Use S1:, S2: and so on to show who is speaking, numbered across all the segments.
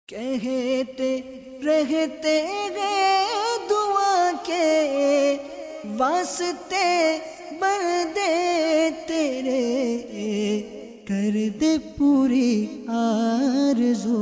S1: کہتے رہتے گئے دعا کے واسطے بندے تیرے، کر دے پوری آرزو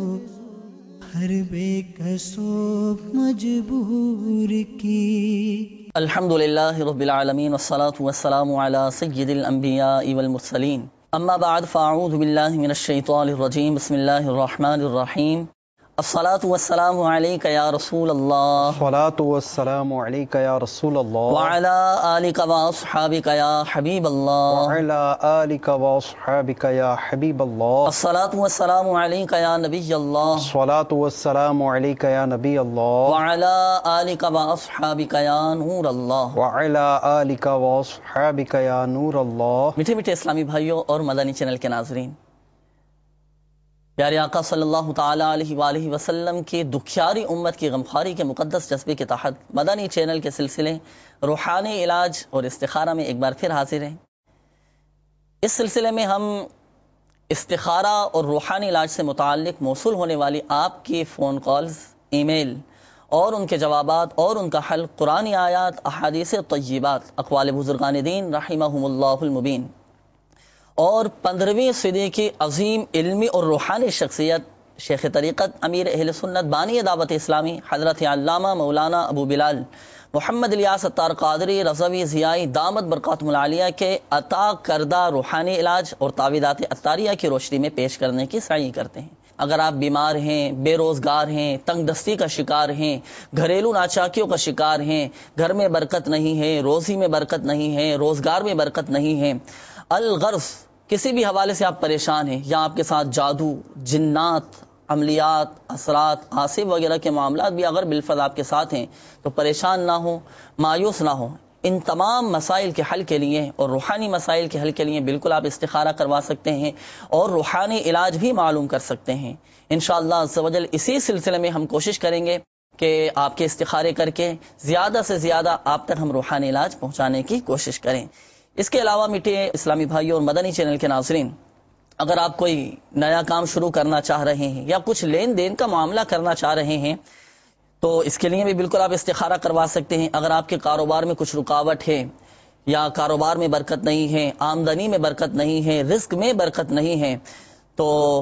S1: ہر بے کسو مجبور کی۔
S2: الحمدللہ رب العالمین والصلاة والسلام علی سید الانبیاء والمرسلین، اما بعد فاعوذ باللہ من الشیطان الرجیم، بسم اللہ الرحمن الرحیم۔ الصلاة والسلام علیک یا رسول اللہ،
S3: الصلاة والسلام علیک یا رسول اللہ،
S2: وعلی آلک واصحابک یا حبیب اللہ،
S3: وعلی آلک واصحابک یا حبیب اللہ،
S2: الصلاة والسلام علیک یا نبی اللہ،
S3: الصلاة والسلام علیک یا نبی اللہ،
S2: وعلی آلک واصحابک یا نور اللہ۔
S3: وعلی آلک واصحابک یا نور اللہ۔
S2: میٹھے میٹھے اسلامی بھائیوں اور مدنی چینل کے ناظرین، پیارے آقا صلی اللہ تعالی علیہ وآلہ وسلم کی دکھیاری امت کی غمخواری کے مقدس جذبے کے تحت مدنی چینل کے سلسلے روحانی علاج اور استخارہ میں ایک بار پھر حاضر ہیں۔ اس سلسلے میں ہم استخارہ اور روحانی علاج سے متعلق موصول ہونے والی آپ کی فون کالز، ای میل اور ان کے جوابات اور ان کا حل، قرآنی آیات، احادیث طیبات، اقوال بزرگان دین رحمہم اللہ المبین اور 15ویں صدی کی عظیم علمی اور روحانی شخصیت شیخ طریقت، امیر اہل سنت، بانی دعوت اسلامی، حضرت علامہ مولانا ابو بلال محمد الیاس اتار قادری رضوی ضیائی دامت برکاتہم العالیہ کے عطا کردہ روحانی علاج اور تعویذات اتاریہ کی روشنی میں پیش کرنے کی سعی کرتے ہیں۔ اگر آپ بیمار ہیں، بے روزگار ہیں، تنگ دستی کا شکار ہیں، گھریلو ناچاکیوں کا شکار ہیں، گھر میں برکت نہیں ہے، روزی میں برکت نہیں ہے، روزگار میں برکت نہیں ہے، الغرض کسی بھی حوالے سے آپ پریشان ہیں، یا آپ کے ساتھ جادو، جنات، عملیات، اثرات، آصف وغیرہ کے معاملات بھی اگر بالفعل آپ کے ساتھ ہیں تو پریشان نہ ہو، مایوس نہ ہو۔ ان تمام مسائل کے حل کے لیے اور روحانی مسائل کے حل کے لیے بالکل آپ استخارہ کروا سکتے ہیں اور روحانی علاج بھی معلوم کر سکتے ہیں۔ انشاءاللہ عز و جل اسی سلسلے میں ہم کوشش کریں گے کہ آپ کے استخارے کر کے زیادہ سے زیادہ آپ تک ہم روحانی علاج پہنچانے کی کوشش کریں۔ اس کے علاوہ میٹھے اسلامی بھائیوں اور مدنی چینل کے ناظرین، اگر آپ کوئی نیا کام شروع کرنا چاہ رہے ہیں یا کچھ لین دین کا معاملہ کرنا چاہ رہے ہیں تو اس کے لیے بھی بالکل آپ استخارہ کروا سکتے ہیں۔ اگر آپ کے کاروبار میں کچھ رکاوٹ ہے یا کاروبار میں برکت نہیں ہے، آمدنی میں برکت نہیں ہے، رزق میں برکت نہیں ہے، تو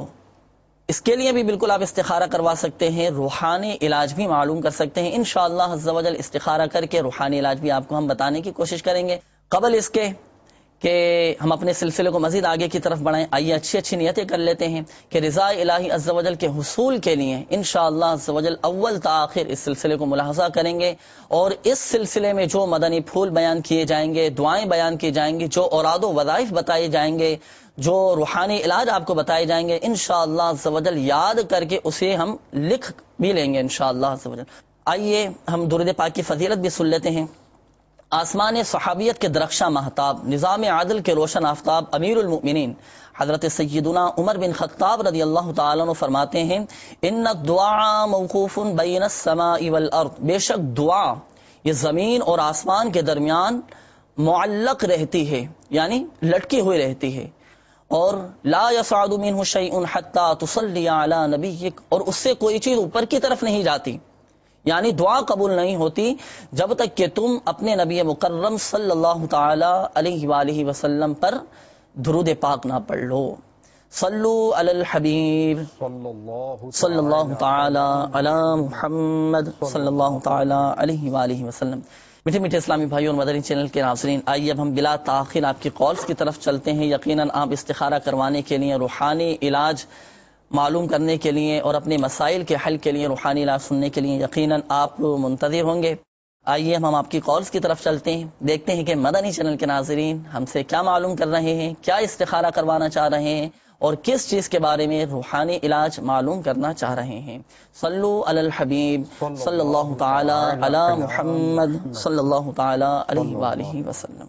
S2: اس کے لیے بھی بالکل آپ استخارہ کروا سکتے ہیں، روحانی علاج بھی معلوم کر سکتے ہیں۔ انشاءاللہ عز و جل استخارہ کر کے روحانی علاج بھی آپ کو ہم بتانے کی کوشش کریں گے۔ قبل اس کے کہ ہم اپنے سلسلے کو مزید آگے کی طرف بڑھائیں، آئیے اچھی نیتیں کر لیتے ہیں کہ رضا الہی عز و جل کے حصول کے لیے انشاءاللہ عز و جل اول تا آخر اس سلسلے کو ملاحظہ کریں گے، اور اس سلسلے میں جو مدنی پھول بیان کیے جائیں گے، دعائیں بیان کی جائیں گی، جو اوراد و وظائف بتائے جائیں گے، جو روحانی علاج آپ کو بتائے جائیں گے، انشاءاللہ عز و جل یاد کر کے اسے ہم لکھ بھی لیں گے انشاءاللہ عز و جل۔ آئیے ہم درود پاک کی فضیلت بھی سن لیتے ہیں۔ آسمان صحابیت کے درخشاں مہتاب، نظام عادل کے روشن آفتاب، امیر المؤمنین حضرت سیدنا عمر بن خطاب رضی اللہ تعالیٰ عنہ فرماتے ہیں، ان الدعاء موقوف بین السماء والارض، بے شک دعا یہ زمین اور آسمان کے درمیان معلق رہتی ہے، یعنی لٹکی ہوئی رہتی ہے، اور لا يصعد منه شيء حتى تصلي على نبيك، اور اس سے کوئی چیز اوپر کی طرف نہیں جاتی، یعنی دعا قبول نہیں ہوتی جب تک کہ تم اپنے نبی مکرم صلی اللہ تعالی علیہ وآلہ وسلم پر درود پاک نہ پڑھ لو۔ صلو علی الحبیب صلی اللہ تعالی علی محمد صلی اللہ تعالی علیہ وآلہ وسلم۔ میٹھے میٹھے اسلامی بھائیوں اور مدنی چینل کے ناظرین، آئیے اب ہم بلا تاخیر آپ کی کالز کی طرف چلتے ہیں۔ یقیناً آپ استخارہ کروانے کے لیے، روحانی علاج معلوم کرنے کے لیے اور اپنے مسائل کے حل کے لیے، روحانی علاج سننے کے لیے یقیناً آپ منتظر ہوں گے۔ آئیے ہم آپ کی کالز کی طرف چلتے ہیں، دیکھتے ہیں کہ مدنی چینل کے ناظرین ہم سے کیا معلوم کر رہے ہیں، کیا استخارہ کروانا چاہ رہے ہیں اور کس چیز کے بارے میں روحانی علاج معلوم کرنا چاہ رہے ہیں۔ صلو علی الحبیب صلی اللہ تعالی علی محمد صلی اللہ تعالی علیہ وآلہ وسلم۔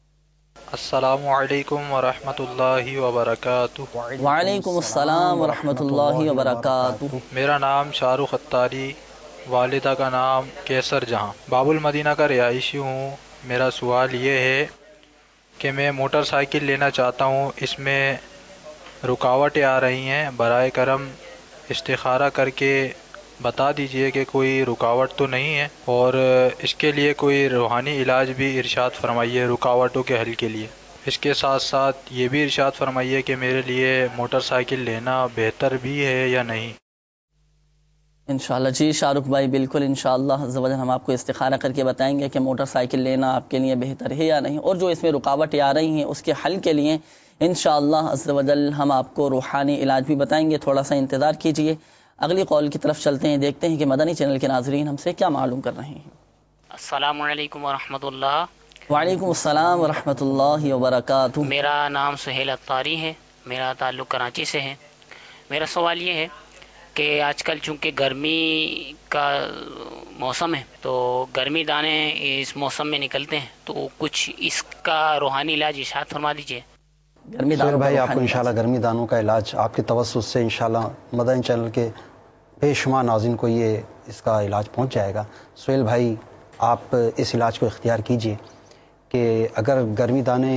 S4: السلام علیکم ورحمۃ اللہ وبرکاتہ۔
S2: وعلیکم السلام ورحمۃ اللہ وبرکاتہ۔
S4: میرا نام شاہ رخ اتاری، والدہ کا نام کیسر جہاں، باب المدینہ کا رہائشی ہوں۔ میرا سوال یہ ہے کہ میں موٹر سائیکل لینا چاہتا ہوں، اس میں رکاوٹیں آ رہی ہیں، برائے کرم استخارہ کر کے بتا دیجئے کہ کوئی رکاوٹ تو نہیں ہے، اور اس کے لیے کوئی روحانی علاج بھی ارشاد فرمائیے رکاوٹوں کے حل کے لیے۔ اس کے ساتھ ساتھ یہ بھی ارشاد فرمائیے کہ میرے لیے موٹر سائیکل لینا بہتر بھی ہے یا نہیں۔
S2: انشاءاللہ جی شاہ رخ بھائی، بالکل انشاءاللہ عز و جل ہم آپ کو استخارہ کر کے بتائیں گے کہ موٹر سائیکل لینا آپ کے لیے بہتر ہے یا نہیں، اور جو اس میں رکاوٹیں آ رہی ہیں اس کے حل کے لیے انشاءاللہ عز و جل ہم آپ کو روحانی علاج بھی بتائیں گے۔ تھوڑا سا انتظار کیجئے، اگلی قول کی طرف چلتے ہیں، دیکھتے ہیں کہ مدنی چینل کے ناظرین ہم سے کیا معلوم کر رہے ہیں۔
S5: السلام علیکم ورحمۃ اللہ۔
S2: وعلیکم السلام ورحمۃ اللہ وبرکاتہ۔
S5: میرا نام سہیل اتاری ہے، میرا تعلق کراچی سے ہے۔ میرا سوال یہ ہے کہ آج کل چونکہ گرمی کا موسم ہے تو گرمی دانے اس موسم میں نکلتے ہیں، تو کچھ اس کا روحانی علاج ارشاد فرما دیجیے۔
S2: گرمی
S3: سہیل
S2: دانوں
S3: بھائی
S2: کا
S3: آپ کو
S2: روحانی
S3: انشاءاللہ گرمی دانوں کا علاج آپ کے توسط سے انشاءاللہ مدنی چینل کے بے شمار ناظرین کو اس کا علاج پہنچ جائے گا۔ سہیل بھائی آپ اس علاج کو اختیار کیجئے کہ اگر گرمی دانے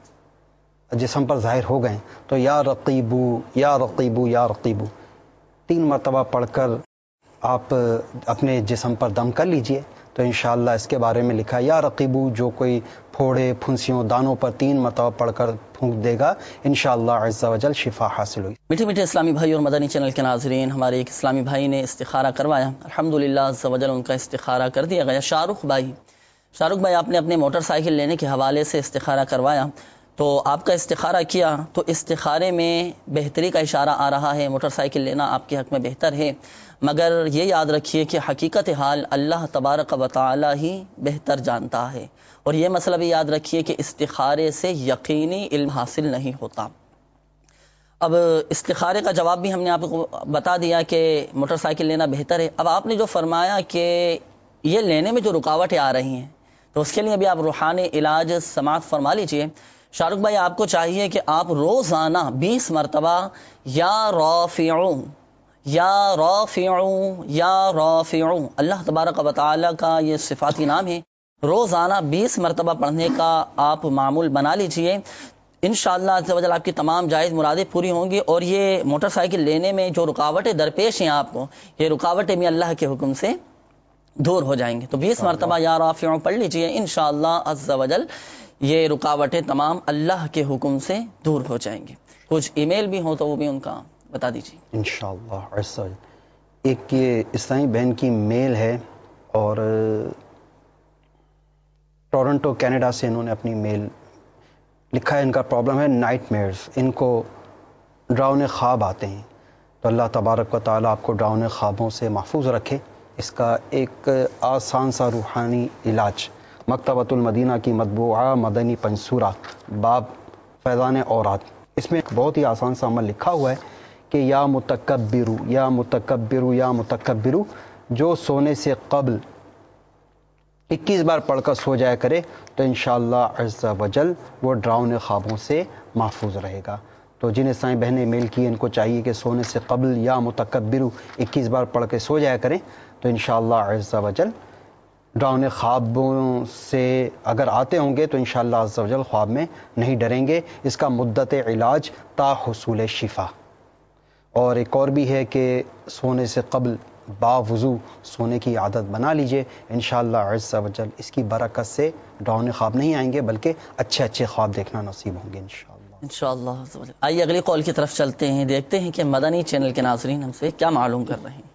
S3: جسم پر ظاہر ہو گئے تو یا رقیبو یا رقیبو یا رقیبو 3 مرتبہ پڑھ کر آپ اپنے جسم پر دم کر لیجئے، تو انشاءاللہ اس کے بارے میں لکھا ہے یا رقیبو، جو کوئی پھوڑے پھنسیوں دانوں پر 3 مرتبہ پڑھ کر پھونک دے گا انشاءاللہ عز و جل شفا حاصل ہوئی۔
S2: میٹھے میٹھے اسلامی بھائی اور مدنی چینل کے ناظرین، ہمارے ایک اسلامی بھائی نے استخارہ کروایا، الحمدللہ عز و جل ان کا استخارہ کر دیا گیا۔ شاہ رخ بھائی آپ نے اپنے موٹر سائیکل لینے کے حوالے سے استخارہ کروایا، تو آپ کا استخارہ کیا تو استخارے میں بہتری کا اشارہ آ رہا ہے، موٹر سائیکل لینا آپ کے حق میں بہتر ہے، مگر یہ یاد رکھیے کہ حقیقت حال اللہ تبارک و تعالی ہی بہتر جانتا ہے، اور یہ مسئلہ بھی یاد رکھیے کہ استخارے سے یقینی علم حاصل نہیں ہوتا۔ اب استخارے کا جواب بھی ہم نے آپ کو بتا دیا کہ موٹر سائیکل لینا بہتر ہے۔ اب آپ نے جو فرمایا کہ یہ لینے میں جو رکاوٹیں آ رہی ہیں تو اس کے لیے بھی آپ روحانی علاج سماعت فرما لیجئے۔ شاہ رخ بھائی آپ کو چاہیے کہ آپ روزانہ 20 مرتبہ یا رافعون یا رافعون یا رافعون، اللہ تبارک و تعالی کا یہ صفاتی نام ہے، روزانہ 20 مرتبہ پڑھنے کا آپ معمول بنا لیجئے۔ انشاءاللہ عز و جل آپ کی تمام جائز مرادیں پوری ہوں گی، اور یہ موٹر سائیکل لینے میں جو رکاوٹیں درپیش ہیں آپ کو، یہ رکاوٹیں بھی اللہ کے حکم سے دور ہو جائیں گے۔ تو 20 مرتبہ یا رافعون پڑھ لیجئے، انشاءاللہ عز و جل یہ رکاوٹیں تمام اللہ کے حکم سے دور ہو جائیں گے۔ کچھ ای میل بھی ہوں تو وہ بھی ان کا بتا دیجیے
S3: انشاءاللہ عز و جل۔ ایک یہ اسلامی بہن کی میل ہے، اور ٹورنٹو کینیڈا سے انہوں نے اپنی میل لکھا ہے، ان کا پرابلم ہے نائٹ میئرز، ان کو ڈراؤنے خواب آتے ہیں، تو اللہ تبارک و تعالیٰ آپ کو ڈراؤنے خوابوں سے محفوظ رکھے۔ اس کا ایک آسان سا روحانی علاج مکتبۃ المدینہ کی مطبوعہ مدنی پنسورہ باب فیضان اوراد، اس میں ایک بہت ہی آسان سا عمل لکھا ہوا ہے کہ یا متکبرو یا متکبرو یا متکبرو، جو سونے سے قبل 21 بار پڑھ کر سو جایا کرے تو انشاءاللہ عز و جل وہ ڈراؤنے خوابوں سے محفوظ رہے گا۔ تو جن اسلامی بہنیں میل کی ان کو چاہیے کہ سونے سے قبل یا متکبرو 21 بار پڑھ کے سو جایا کریں، تو انشاءاللہ عز و جل ڈراؤنے خوابوں سے اگر آتے ہوں گے تو انشاءاللہ عز و جل خواب میں نہیں ڈریں گے۔ اس کا مدت علاج تا حصول شفا۔ اور ایک اور بھی ہے کہ سونے سے قبل باوضو سونے کی عادت بنا لیجئے، انشاءاللہ عز و جل اس کی برکت سے ڈراؤنے خواب نہیں آئیں گے، بلکہ اچھے اچھے خواب دیکھنا نصیب ہوں گے انشاءاللہ۔
S2: عز و جل۔ آئیے اگلی قول کی طرف چلتے ہیں، دیکھتے ہیں کہ مدنی چینل کے ناظرین ہم سے کیا معلوم کر رہے ہیں۔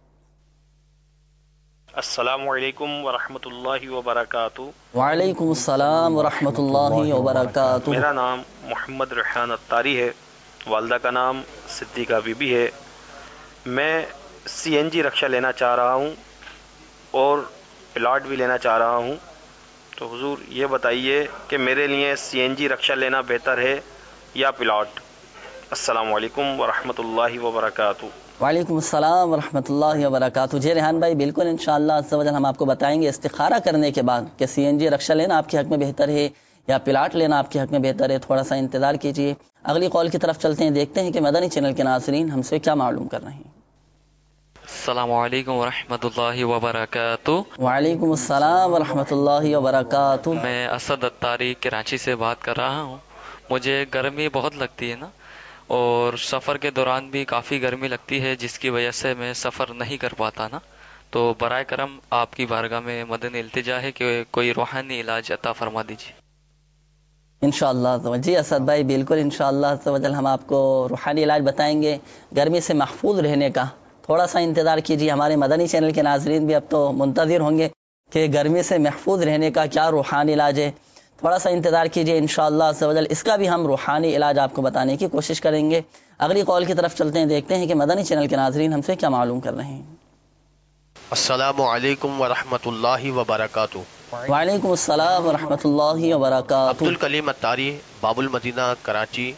S6: السلام علیکم ورحمۃ اللہ وبرکاتہ۔
S2: وعلیکم السلام ورحمۃ اللہ وبرکاتہ۔
S6: میرا نام محمد ریحان اتاری ہے، والدہ کا نام صدیقہ بی بی ہے۔ میں CNG رکشہ لینا چاہ رہا ہوں اور پلاٹ بھی لینا چاہ رہا ہوں، تو حضور یہ بتائیے کہ میرے لیے CNG رکشہ لینا بہتر ہے یا پلاٹ؟ السلام علیکم ورحمۃ اللہ وبرکاتہ۔
S2: وعلیکم السلام ورحمۃ اللہ وبرکاتہ۔ جی ریحان بھائی بالکل انشاءاللہ عز و جل ہم آپ کو بتائیں گے استخارہ کرنے کے بعد کہ CNG رکشہ لینا آپ کے حق میں بہتر ہے یا پلاٹ لینا آپ کے حق میں بہتر ہے۔ تھوڑا سا انتظار کیجیے، اگلی قول کی طرف چلتے ہیں، دیکھتے ہیں کہ مدنی چینل کے ناظرین ہم سے کیا معلوم کر رہے ہیں۔
S7: السلام علیکم ورحمۃ اللہ وبرکاتہ۔
S2: وعلیکم السلام ورحمۃ اللہ وبرکاتہ۔
S7: میں اسد اتاری کراچی سے بات کر رہا ہوں۔ مجھے گرمی بہت لگتی ہے نا، اور سفر کے دوران بھی کافی گرمی لگتی ہے جس کی وجہ سے میں سفر نہیں کر پاتا نا، تو برائے کرم آپ کی بارگاہ میں مدنی التجا ہے کہ کوئی روحانی علاج عطا فرما دیجیے۔
S2: انشاءاللہ جی اسد بھائی، بالکل انشاءاللہ ہم آپ کو روحانی علاج بتائیں گے گرمی سے محفوظ رہنے کا۔ تھوڑا سا انتظار کیجیے، ہمارے مدنی چینل کے ناظرین بھی اب تو منتظر ہوں گے کہ گرمی سے محفوظ رہنے کا کیا روحانی علاج ہے۔ تھوڑا سا انتظار کیجیے، انشاءاللہ اس کا بھی ہم روحانی علاج آپ کو بتانے کی کوشش کریں گے۔ اگلی کال کی طرف چلتے ہیں، دیکھتے ہیں کہ مدنی چینل کے ناظرین ہم سے کیا معلوم کر رہے ہیں۔
S8: السلام علیکم ورحمۃ اللہ وبرکاتہ۔
S2: وعلیکم السلام ورحمۃ اللہ وبرکاتہ۔
S8: عبد الکلیم اتاری، باب المدینہ، کراچی۔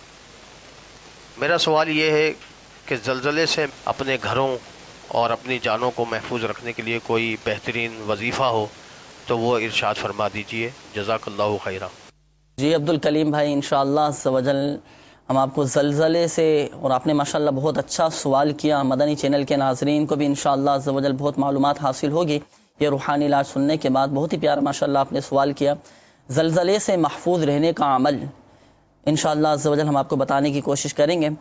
S8: میرا سوال یہ ہے کہ زلزلے سے اپنے گھروں اور اپنی جانوں کو محفوظ رکھنے کے لیے کوئی بہترین وظیفہ ہو تو وہ ارشاد فرما دیجیے، جزاک اللہ خیرہ۔
S2: جی عبد الکلیم بھائی، انشاءاللہ ہم آپ کو زلزلے سے، اور آپ نے ماشاءاللہ بہت اچھا سوال کیا، مدنی چینل کے ناظرین کو بھی انشاءاللہ بہت معلومات حاصل ہوگی یہ روحانی علاج سننے کے بعد۔ بہت ہی پیارا ماشاءاللہ آپ نے سوال کیا۔ زلزلے سے محفوظ رہنے کا عمل انشاءاللہ ہم آپ کو بتانے کی کوشش کریں گے۔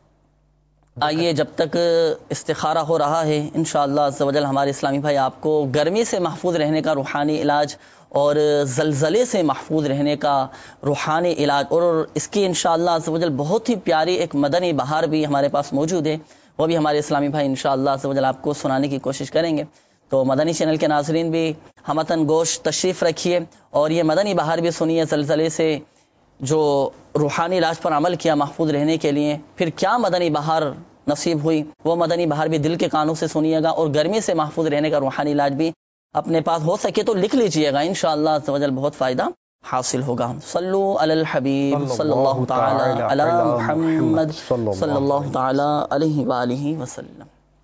S2: آئیے، جب تک استخارہ ہو رہا ہے انشاءاللہ ہمارے اسلامی بھائی آپ کو گرمی سے محفوظ رہنے کا روحانی علاج اور زلزلے سے محفوظ رہنے کا روحانی علاج، اور اس کی انشاءاللہ بہت ہی پیاری ایک مدنی بہار بھی ہمارے پاس موجود ہے، وہ بھی ہمارے اسلامی بھائی انشاءاللہ آپ کو سنانے کی کوشش کریں گے۔ تو مدنی چینل کے ناظرین بھی ہمتن گوش تشریف رکھیے اور یہ مدنی بہار بھی سنیے، زلزلے سے جو روحانی علاج پر عمل کیا محفوظ رہنے کے لیے، پھر کیا مدنی بہار نصیب ہوئی، وہ مدنی بہار بھی دل کے کانوں سے سنیے گا، اور گرمی سے محفوظ رہنے کا روحانی علاج بھی اپنے پاس ہو سکے تو لکھ لیجئے گا، انشاءاللہ بہت فائدہ حاصل ہوگا۔ صلو علی الحبیب صلی اللہ تعالی علی محمد صلی اللہ تعالی علیہ وآلہ وسلم۔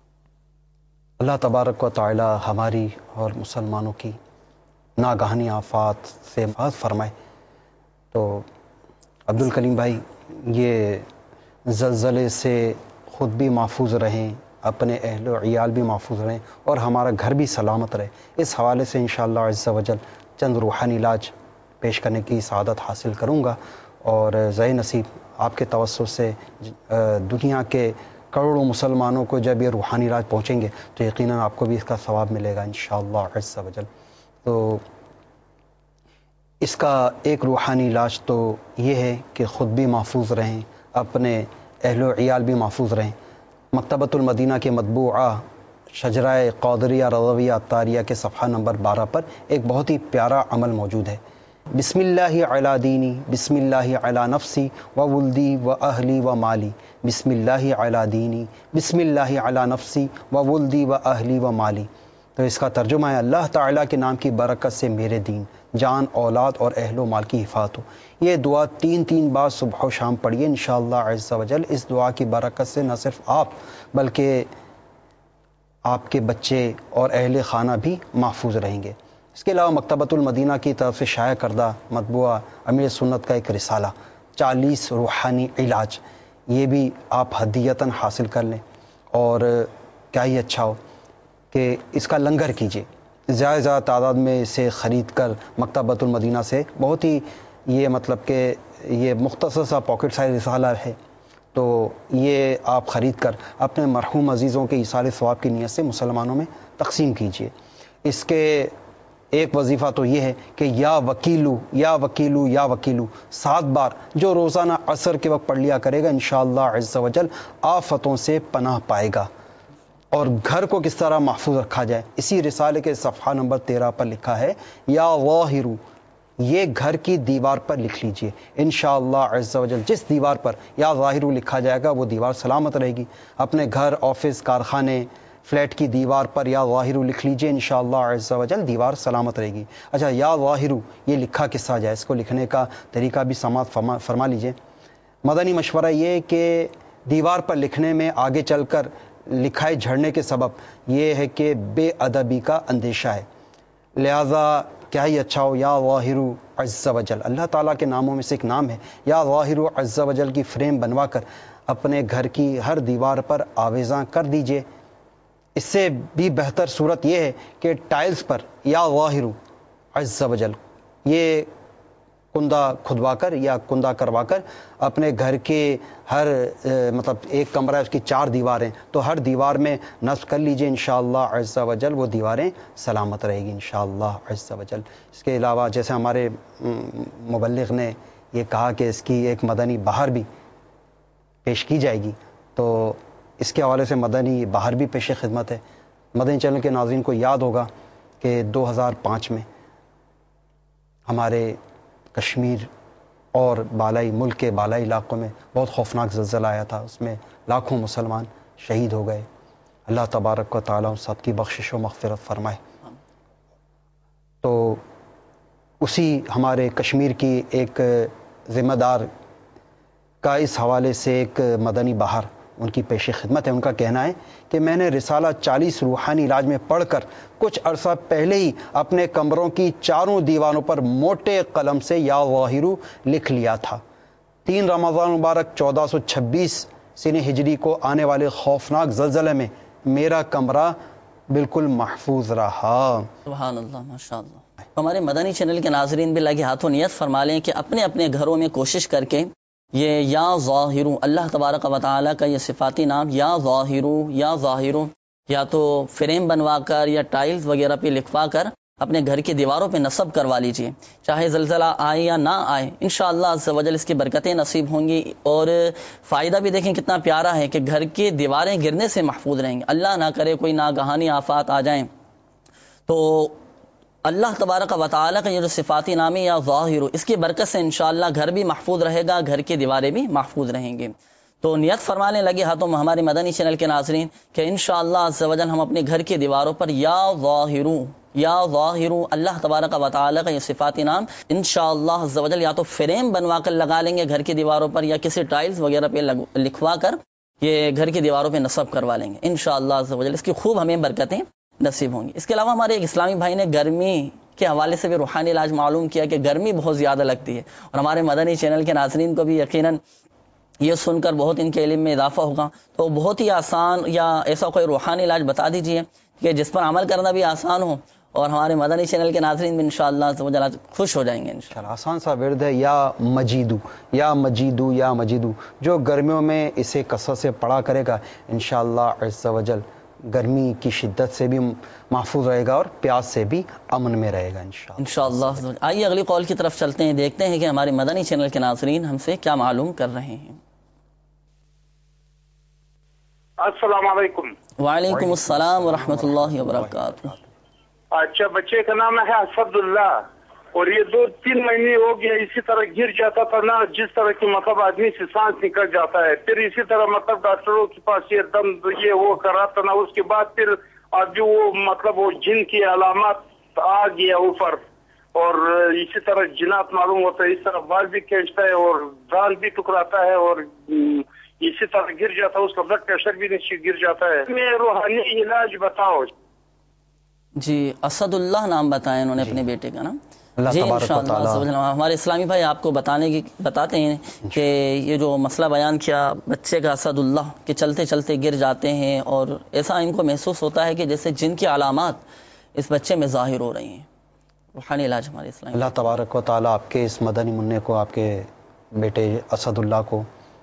S3: اللہ تبارک و تعالی ہماری اور مسلمانوں کی ناگہانی آفات سے محفوظ فرمائے۔ تو عبد الکلیم بھائی، یہ زلزلے سے خود بھی محفوظ رہیں، اپنے اہل و عیال بھی محفوظ رہیں، اور ہمارا گھر بھی سلامت رہے، اس حوالے سے انشاءاللہ عز و جل چند روحانی علاج پیش کرنے کی سعادت حاصل کروں گا، اور ذی نصیب آپ کے توسط سے دنیا کے کروڑوں مسلمانوں کو جب یہ روحانی علاج پہنچیں گے تو یقیناً آپ کو بھی اس کا ثواب ملے گا انشاءاللہ عز و جل۔ تو اس کا ایک روحانی علاج تو یہ ہے کہ خود بھی محفوظ رہیں، اپنے اہل و عیال بھی محفوظ رہیں۔ مکتبۃ المدینہ کے مطبوعہ شجرہ قادریہ رضویہ اتاریہ کے صفحہ نمبر 12 پر ایک بہت ہی پیارا عمل موجود ہے۔ بسم اللہ علی دینی، بسم اللہ علی نفسی و ولدی و اہلی و مالی، بسم اللہ علی دینی، بسم اللہ علی نفسی و ولدی و اہلی و مالی۔ تو اس کا ترجمہ ہے، اللہ تعالیٰ کے نام کی برکت سے میرے دین، جان، اولاد اور اہل و مال کی حفاظت ہو۔ یہ دعا 3 بار صبح و شام پڑھیے انشاءاللہ عز و جل۔ اس دعا کی برکت سے نہ صرف آپ بلکہ آپ کے بچے اور اہل خانہ بھی محفوظ رہیں گے۔ اس کے علاوہ مکتبۃ المدینہ کی طرف سے شائع کردہ مطبوعہ امیر سنت کا ایک رسالہ 40 روحانی علاج، یہ بھی آپ ہدیتاً حاصل کر لیں، اور کیا ہی اچھا ہو کہ اس کا لنگر کیجیے۔ زیادہ زیادہ تعداد میں اسے خرید کر مکتبۃ المدینہ سے، بہت ہی یہ مطلب کہ یہ مختصر سا پاکٹ سائز رسالہ ہے، تو یہ آپ خرید کر اپنے مرحوم عزیزوں کے ایصال ثواب کی نیت سے مسلمانوں میں تقسیم کیجیے۔ اس کے ایک وظیفہ تو یہ ہے کہ یا وکیلو یا وکیلو یا وکیلو 7 بار جو روزانہ عصر کے وقت پڑھ لیا کرے گا انشاءاللہ عز و جل آفتوں سے پناہ پائے گا۔ اور گھر کو کس طرح محفوظ رکھا جائے، اسی رسالے کے صفحہ نمبر 13 پر لکھا ہے، یا ظاہرو، یہ گھر کی دیوار پر لکھ لیجئے انشاءاللہ عز و جل۔ جس دیوار پر یا ظاہرو لکھا جائے گا وہ دیوار سلامت رہے گی۔ اپنے گھر، آفس، کارخانے، فلیٹ کی دیوار پر یا ظاہرو لکھ لیجئے انشاءاللہ عز و جل، دیوار سلامت رہے گی۔ اچھا، یا ظاہرو یہ لکھا کس طرح جائے، اس کو لکھنے کا طریقہ بھی سماعت فرما لیجئے۔ مدنی مشورہ یہ کہ دیوار پر لکھنے میں آگے چل کر لکھائی جھڑنے کے سبب یہ ہے کہ بے ادبی کا اندیشہ ہے، لہذا کیا ہی اچھا ہو یا ظاہر عز و جل، اللہ تعالیٰ کے ناموں میں سے ایک نام ہے یا ظاہر عز و جل کی فریم بنوا کر اپنے گھر کی ہر دیوار پر آویزاں کر دیجئے۔ اس سے بھی بہتر صورت یہ ہے کہ ٹائلز پر یا ظاہر عز و جل یہ کندہ کھدوا کر یا کندہ کروا کر اپنے گھر کے ہر مطلب ایک کمرہ ہے اس کی 4 دیواریں، تو ہر دیوار میں نصب کر لیجئے، انشاءاللہ عز و جل وہ دیواریں سلامت رہے گی انشاءاللہ عز و جل۔ اس کے علاوہ جیسے ہمارے مبلغ نے یہ کہا کہ اس کی ایک مدنی بہار بھی پیش کی جائے گی، تو اس کے حوالے سے مدنی بہار بھی پیش خدمت ہے۔ مدنی چینل کے ناظرین کو یاد ہوگا کہ 2005 میں ہمارے کشمیر اور بالائی ملک کے بالائی علاقوں میں بہت خوفناک زلزلہ آیا تھا، اس میں لاکھوں مسلمان شہید ہو گئے۔ اللہ تبارک و تعالیٰ ان سب کی بخشش و مغفرت فرمائے۔ تو اسی ہمارے کشمیر کی ایک ذمہ دار کا اس حوالے سے ایک مدنی بہار ان کی پیش خدمت ہے۔ ان کا کہنا ہے کہ میں نے رسالہ 40 روحانی علاج میں پڑھ کر کچھ عرصہ پہلے ہی اپنے کمروں کی 4 دیواروں پر موٹے قلم سے یا ظاہرو لکھ لیا تھا۔ 3 رمضان مبارک 1426 سنہ ہجری کو آنے والے خوفناک زلزلے میں میرا کمرہ بالکل محفوظ رہا۔
S2: سبحان اللہ، ماشاء اللہ۔ ہمارے مدنی چینل کے ناظرین بھی لگے ہاتھوں نیت فرما لیں کہ اپنے اپنے گھروں میں کوشش کر کے یہ یا ظاہرو، اللہ تبارک و تعالیٰ کا یہ صفاتی نام یا ظاہرو یا تو فریم بنوا کر یا ٹائلز وغیرہ پہ لکھوا کر اپنے گھر کی دیواروں پہ نصب کروا لیجئے، چاہے زلزلہ آئے یا نہ آئے، انشاءاللہ عز و جل اس کی برکتیں نصیب ہوں گی۔ اور فائدہ بھی دیکھیں کتنا پیارا ہے کہ گھر کی دیواریں گرنے سے محفوظ رہیں گے، اللہ نہ کرے کوئی ناگہانی آفات آ جائیں تو اللہ تبارک و تعالیٰ کا یہ جو صفاتی نامی یا ظاہر، اس کی برکت سے انشاءاللہ گھر بھی محفوظ رہے گا، گھر کی دیواریں بھی محفوظ رہیں گے۔ تو نیت فرمانے لگے ہاتھوں ہمارے مدنی چینل کے ناظرین کہ انشاءاللہ عز و جل ہم اپنے گھر کی دیواروں پر یا ظاہر اللہ تبارک و تعالیٰ کا یہ صفاتی نام انشاءاللہ عز و جل یا تو فریم بنوا کر لگا لیں گے گھر کی دیواروں پر یا کسی ٹائلز وغیرہ پہ لکھوا کر یہ گھر کی دیواروں پہ نصب کروا لیں گے انشاءاللہ عز و جل، اس کی خوب ہمیں برکتیں نصیب ہوں گی۔ اس کے علاوہ ہمارے ایک اسلامی بھائی نے گرمی کے حوالے سے بھی روحانی علاج معلوم کیا کہ گرمی بہت زیادہ لگتی ہے، اور ہمارے مدنی چینل کے ناظرین کو بھی یقیناً یہ سن کر بہت ان کے علم میں اضافہ ہوگا، تو بہت ہی آسان یا ایسا کوئی روحانی علاج بتا دیجئے کہ جس پر عمل کرنا بھی آسان ہو اور ہمارے مدنی چینل کے ناظرین بھی انشاءاللہ خوش ہو جائیں گے انشاءاللہ۔
S3: آسان سا ورد ہے یا مجیدو، جو گرمیوں میں اسے کثرت سے پڑھا کرے گا انشاءاللہ عز و جل گرمی کی شدت سے بھی محفوظ رہے گا اور پیاس سے بھی امن میں رہے گا انشاءاللہ۔
S2: آئیے اگلی کال کی طرف چلتے ہیں، دیکھتے ہیں کہ ہمارے مدنی چینل کے ناظرین ہم سے کیا معلوم کر رہے ہیں۔
S9: السلام علیکم۔
S2: وعلیکم السلام ورحمۃ اللہ وبرکاتہ۔
S9: اچھا، بچے کا نام ہے اسد اللہ، اور یہ 2-3 مہینے ہو گیا اسی طرح گر جاتا تھا نا، جس طرح کی مطلب آدمی سے سانس نکل جاتا ہے، پھر اسی طرح مطلب ڈاکٹروں کے پاس یہ دم یہ وہ کر رہا تھا نا، اس کے بعد پھر اب جو وہ مطلب وہ جن کی علامات آ گیا اوپر، اور اسی طرح جنات معلوم ہوتا ہے، اس طرح بال بھی کھینچتا ہے اور دان بھی ٹکراتا ہے، اور اسی طرح گر جاتا ہے، اس کا بلڈ پریشر بھی نیچے گر جاتا ہے۔ میں روحانی علاج بتاؤ
S2: جی۔ اسد اللہ نام بتائیں انہوں نے اپنے بیٹے کا نام؟
S3: جی
S2: انشاءاللہ ہمارے اسلامی بھائی آپ کو بتاتے ہیں کہ یہ جو مسئلہ بیان کیا بچے کا اسد اللہ کہ چلتے چلتے گر جاتے ہیں اور ایسا ان کو محسوس ہوتا ہے کہ جیسے جن کی علامات اس بچے میں ظاہر ہو رہی ہیں، روحانی علاج ہمارے اسلامی۔
S3: اللہ تبارک و تعالیٰ آپ کے اس مدنی منع کو، آپ کے بیٹے اسد اللہ کو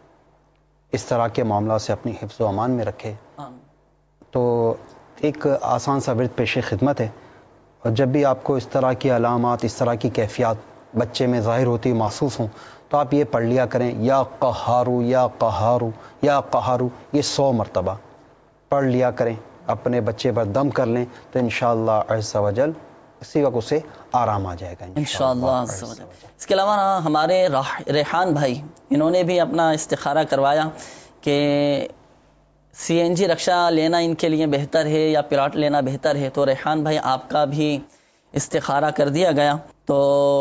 S3: اس طرح کے معاملات سے اپنی حفظ و امان میں رکھے۔ تو ایک آسان سا ورد پیش خدمت ہے، اور جب بھی آپ کو اس طرح کی علامات، اس طرح کی کیفیات بچے میں ظاہر ہوتی محسوس ہوں تو آپ یہ پڑھ لیا کریں، یا قہارو یا قہارو یا قہارو، یہ 100 مرتبہ پڑھ لیا کریں، اپنے بچے پر دم کر لیں تو انشاءاللہ عز و جل اسی وقت اسے آرام آ جائے گا
S2: انشاءاللہ عز و جل۔ اس کے علاوہ ہمارے ریحان بھائی انہوں نے بھی اپنا استخارہ کروایا کہ CNG رکشہ لینا ان کے لیے بہتر ہے یا پلاٹ لینا بہتر ہے، تو ریحان بھائی آپ کا بھی استخارہ کر دیا گیا۔ تو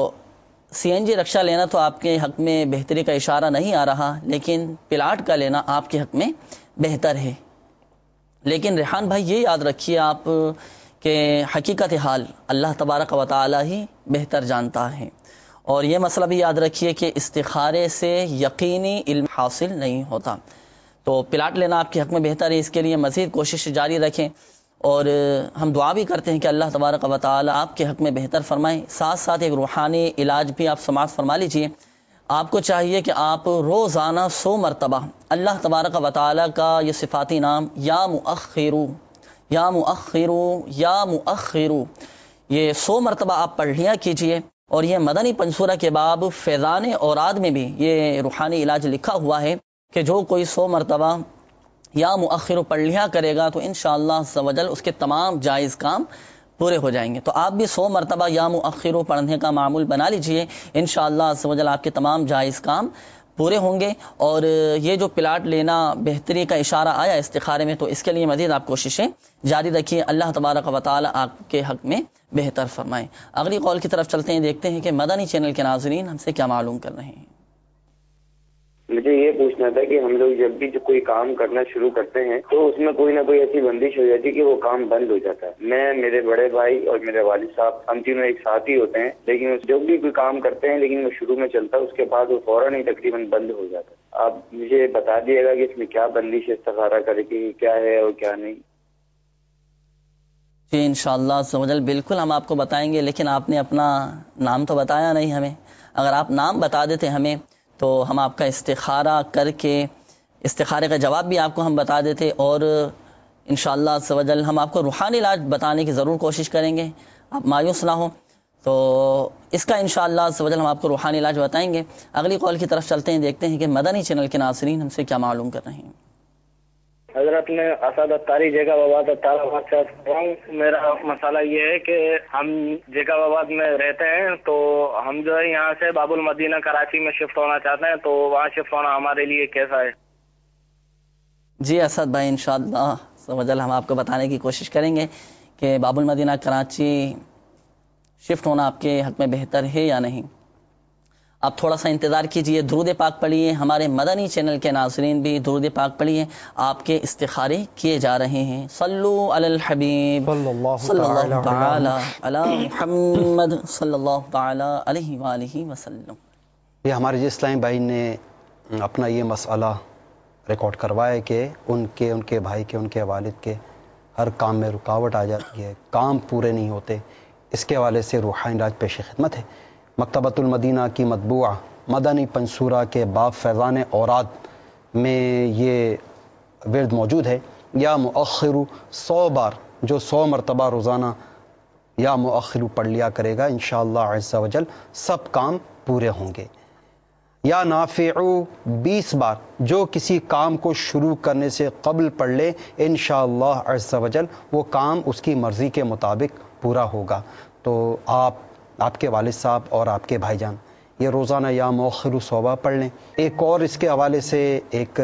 S2: CNG رکشہ لینا تو آپ کے حق میں بہتری کا اشارہ نہیں آ رہا، لیکن پلاٹ کا لینا آپ کے حق میں بہتر ہے۔ لیکن ریحان بھائی یہ یاد رکھیے آپ کہ حقیقت حال اللہ تبارک و تعالی ہی بہتر جانتا ہے، اور یہ مسئلہ بھی یاد رکھیے کہ استخارے سے یقینی علم حاصل نہیں ہوتا۔ تو پلاٹ لینا آپ کے حق میں بہتر ہے، اس کے لیے مزید کوشش جاری رکھیں، اور ہم دعا بھی کرتے ہیں کہ اللہ تبارک و تعالی آپ کے حق میں بہتر فرمائے. ساتھ ساتھ ایک روحانی علاج بھی آپ سماعت فرما لیجئے. آپ کو چاہیے کہ آپ روزانہ 100 مرتبہ اللہ تبارک و تعالی کا یہ صفاتی نام یا مؤخرو یا مؤخرو یا مؤخرو یہ 100 مرتبہ آپ پڑھ لیا کیجئے. اور یہ مدنی پنصورہ کے باب فیضان اوراد میں بھی یہ روحانی علاج لکھا ہوا ہے کہ جو کوئی 100 مرتبہ یا مؤخر پڑھ لیا کرے گا تو انشاءاللہ عز و جل اس کے تمام جائز کام پورے ہو جائیں گے. تو آپ بھی 100 مرتبہ یا مؤخر پڑھنے کا معمول بنا لیجئے. انشاءاللہ عز و جل آپ کے تمام جائز کام پورے ہوں گے. اور یہ جو پلاٹ لینا بہتری کا اشارہ آیا استخارے میں، تو اس کے لیے مزید آپ کوششیں جاری رکھیے. اللہ تبارک و تعالی آپ کے حق میں بہتر فرمائے. اگلی قول کی طرف چلتے ہیں، دیکھتے ہیں کہ مدنی چینل کے ناظرین ہم سے کیا معلوم کر رہے ہیں.
S10: مجھے یہ پوچھنا تھا کہ ہم لوگ جب بھی جو کوئی کام کرنا شروع کرتے ہیں تو اس میں کوئی نہ کوئی ایسی بندش ہو جاتی ہے کہ وہ کام بند ہو جاتا ہے. میں، میرے بڑے بھائی اور میرے والد صاحب، ہم تینوں ایک ساتھ ہی ہوتے ہیں، لیکن جب بھی کوئی کام کرتے ہیں لیکن وہ شروع میں چلتا ہے، اس کے بعد وہ فوراً ہی تقریباً بند ہو جاتا ہے. آپ مجھے بتا دیے گا کہ اس میں کیا بندش استخارہ کرے کہ کیا ہے اور کیا نہیں.
S2: جی انشاءاللہ عز و جل بالکل ہم آپ کو بتائیں گے، لیکن آپ نے اپنا نام تو بتایا نہیں ہمیں. اگر آپ نام بتا دیتے ہمیں تو ہم آپ کا استخارہ کر کے استخارے کا جواب بھی آپ کو ہم بتا دیتے، اور انشاءاللہ عز و جل ہم آپ کو روحانی علاج بتانے کی ضرور کوشش کریں گے. آپ مایوس نہ ہو، تو اس کا انشاءاللہ عز و جل ہم آپ کو روحانی علاج بتائیں گے. اگلی قول کی طرف چلتے ہیں، دیکھتے ہیں کہ مدنی چینل کے ناظرین ہم سے کیا معلوم کر رہے ہیں.
S11: حضرت میں اسد اتاری جگہ آباد آباد سے رہا ہوں. میرا مسئلہ یہ ہے کہ ہم جگہ آباد میں رہتے ہیں، تو ہم جو ہے یہاں سے باب المدینہ کراچی میں شفٹ ہونا چاہتے ہیں، تو وہاں شفٹ ہونا ہمارے لیے کیسا ہے؟
S2: جی اسد بھائی انشاءاللہ سمجھل ہم آپ کو بتانے کی کوشش کریں گے کہ باب المدینہ کراچی شفٹ ہونا آپ کے حق میں بہتر ہے یا نہیں. آپ تھوڑا سا انتظار کیجئے، درود پاک پڑھیے. ہمارے مدنی چینل کے ناظرین بھی درود پاک پڑھیے. آپ کے استخارے کیے جا رہے ہیں. صلو علی الحبیب صلی اللہ تعالی علی محمد صلی اللہ تعالی علیہ وآلہ وسلم.
S3: یہ ہمارے جس اسلامی بھائی نے اپنا یہ مسئلہ ریکارڈ کروایا کہ ان کے بھائی کے، ان کے والد کے ہر کام میں رکاوٹ آ جاتی ہے، کام پورے نہیں ہوتے. اس کے حوالے سے روحانی علاج پیش خدمت ہے. مکتبۃ المدینہ کی مطبوعہ مدنی پنصورہ کے باب فیضان اوراد میں یہ ورد موجود ہے. یا مؤخر 100 بار، جو 100 مرتبہ روزانہ یا مؤخر پڑھ لیا کرے گا انشاءاللہ عز و جل سب کام پورے ہوں گے. یا نافع 20 بار، جو کسی کام کو شروع کرنے سے قبل پڑھ لے انشاءاللہ عز و جل وہ کام اس کی مرضی کے مطابق پورا ہوگا. تو آپ کے والد صاحب اور آپ کے بھائی جان یہ روزانہ یا مؤخر 100 بار پڑھ لیں. ایک اور اس کے حوالے سے ایک